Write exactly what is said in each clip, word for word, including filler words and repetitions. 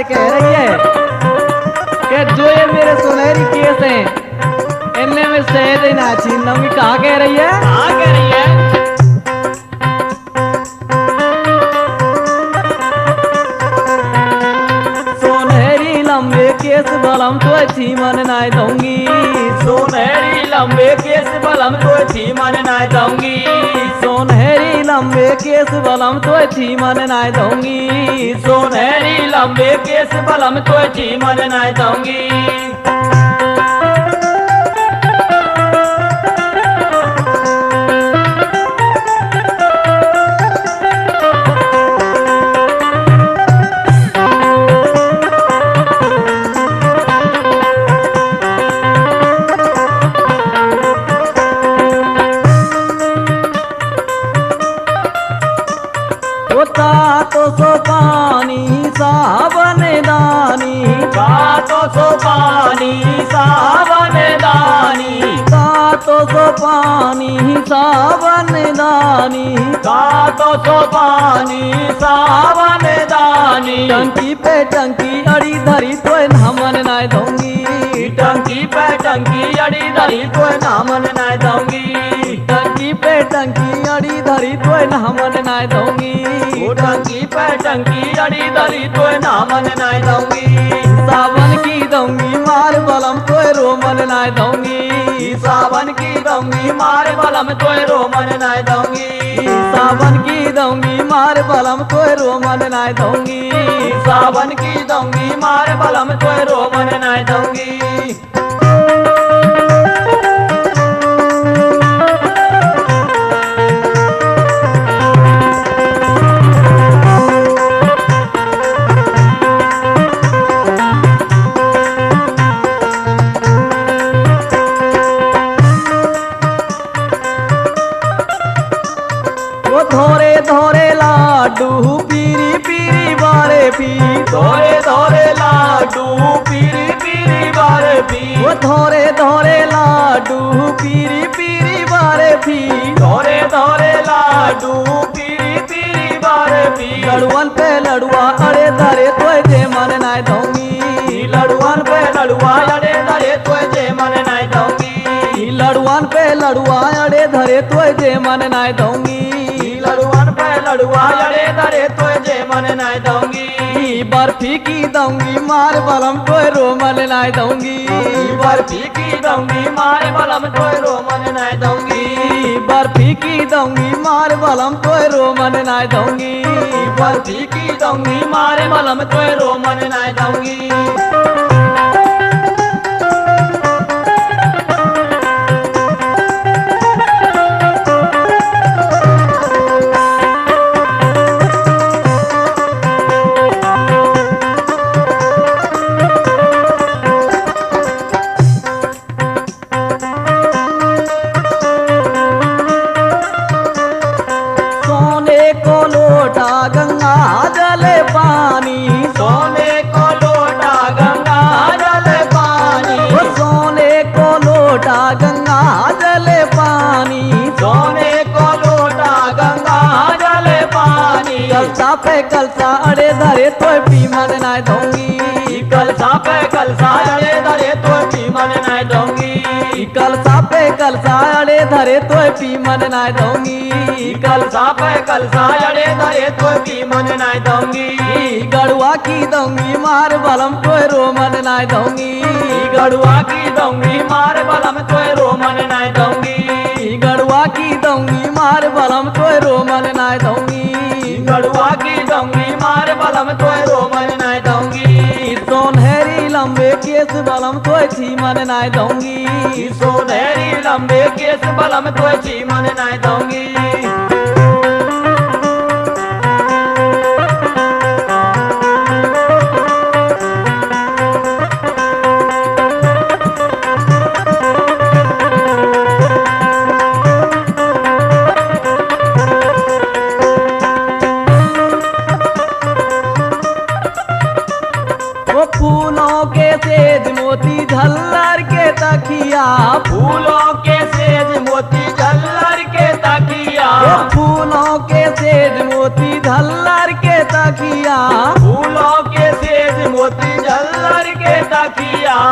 कह रही है कि जो ये मेरे सुनहरी केस हैं इनमें मैं शहद ही ना छीन लूंगी। कहाँ कह रही है? कहाँ कह रही है? सुनहरी लंबे केस बलम तो छीमन ना दूंगी। सुनहरी लंबे केस बलम तो छीमन ना दूंगी। सुनहरी लंबे केस बलम तो छीमन ना दूंगी। सुनहरी लंबे केस बलम तो छीमन ना दूंगी। तो सो पानी सावन दानी। तो सो पानी सावन दानी। तो सो पानी सावन दानी। तो सो पानी सावन दानी। टंकी पे टंकी अड़ी धरी तो नामन ना दूंगी। टंकी पे टंकी अड़ी धरी तो नामन ना दूंगी। टंकी पे टंकी अड़ी धरी तो नामन ना दूंगी। टंकी पे टंकी अड़ी धरी तो नामन ना दूंगी। सावन की दूंगी मार बलम तो रोमन ना दूंगी। सावन की दूंगी मार बलम तो रोमन ना दूंगी। सावन की दूंगी मार बलम तो रोमन ना दूंगी। सावन की दूंगी मार बलम तो रोमन ना दूंगी। धोरे धोरे लाडू पीरी पीरी बारे पी। धोरे धोरे लाडू पीरी पीरी बारे पी। वो धोरे धोरे लाडू पीरी पीरी बारे पी। धोरे धोरे लाडू पीरी पीरी बारे पी। लड़ुअन पे लड़ुआ अड़े धरे तो जे मन ना दूंगी। लड़ुअन पे लड़ुआ अड़े धरे तो जे मन ना दूंगी। लड़ुअन पे लड़ुआ अड़े धरे तो जे मन ना दूंगी। लड़ुअन पे लड़ुआ अड़े धरे तो जे मन ना दूंगी। बर्फी की दूंगी मार बलम तो रोमन ना दूंगी। बर्फी की दूंगी मार बलम तो रोमन ना दूंगी। बर्फी की दूंगी मार बलम तो रोमन ना दूंगी। बर्फी की दूंगी मार बलम तो रोमन ना दूंगी। गंगा जल पानी। सोने को लोटा गंगा जल पानी। सोने को लोटा गंगा जल पानी। सोने को लोटा गंगा जल पानी। कलसा पे कलसा अड़े धरे तो पी मन ना दूंगी। कलसा पे कलसा अड़े धरे तो पी मन ना दूंगी। कलसा पे कलसा अड़े धरे तो पी मन ना दूंगी। कलसा पे कलसा अड़े धरे तो पी मन ना दूंगी। गड़ुआ की दूंगी मार बलम तो रोमन ना दूंगी। गड़ुआ की दूंगी मार बलम तो रोमन ना दूंगी। गड़ुआ की दूंगी मार बलम तो रोमन ना दूंगी। गड़ुआ की दूंगी मार बलम तो रोमन ना दूंगी। सुनहरी लंबे केस बलम तो छीमन ना दूंगी। सुनहरी लंबे केस बलम तो छीमन ना दूंगी। फूलों के सेज मोती झल्लर के तकिया। फूलों के सेज मोती झल्लर के तकिया। फूलों के सेज मोती झल्लर के तकिया। फूलों के सेज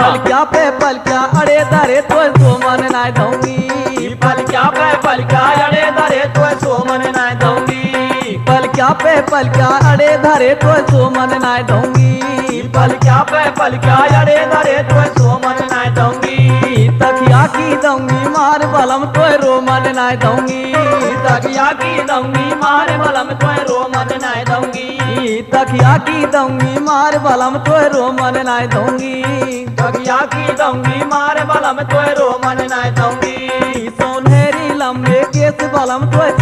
पलक्या पे पलक्या अड़े धरे तो सो मन ना दूंगी पलक्या पे पलक्या अड़े धरे तो सो मन ना दूंगी पलक्या पे पलक्या अड़े धरे तो सो मन ना दूंगी पलक्या पे पलक्या अड़े धरे तो सो मन ना दूंगी तकिया की दूंगी मार बलम तो रो मन ना दूंगी तकिया की दूंगी मार बलम तो रो मन ना दूंगी तकिया की दूंगी मार बलम तो रो मन ना दूंगी तकिया की दूंगी मार बलम तो रो मन ना दूंगी सोनेरी लंबे केस बलम तो